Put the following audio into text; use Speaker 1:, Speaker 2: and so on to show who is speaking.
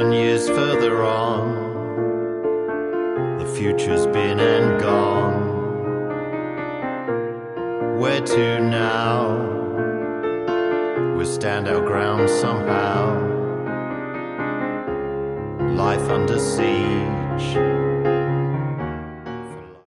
Speaker 1: years further on, the future's been and gone. Where to now? We'll stand our ground somehow. Life under siege,